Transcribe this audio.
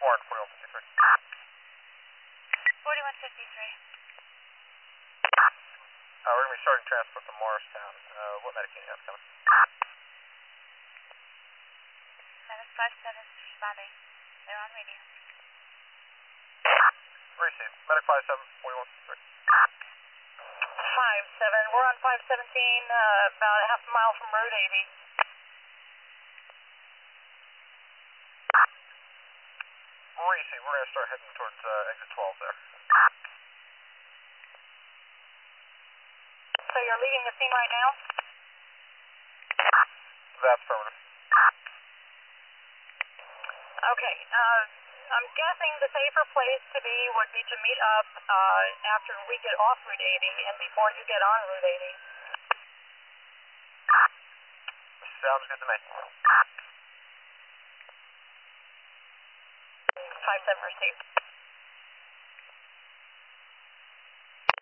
Warren, 4153. 4153. We're going to be starting transport to Morristown. What medic unit you have coming? Medic 57 responding. They're on radio. Receive. Medic 57, 4153. 57, we're on 517, about a half a mile from Route 80. Receive. We're going to start heading towards exit 12 there. So you're leaving the scene right now? That's affirmative. Okay, I'm guessing the safer place to be would be to meet up after we get off Route 80 and before you get on Route 80. Sounds good to me. 57 received.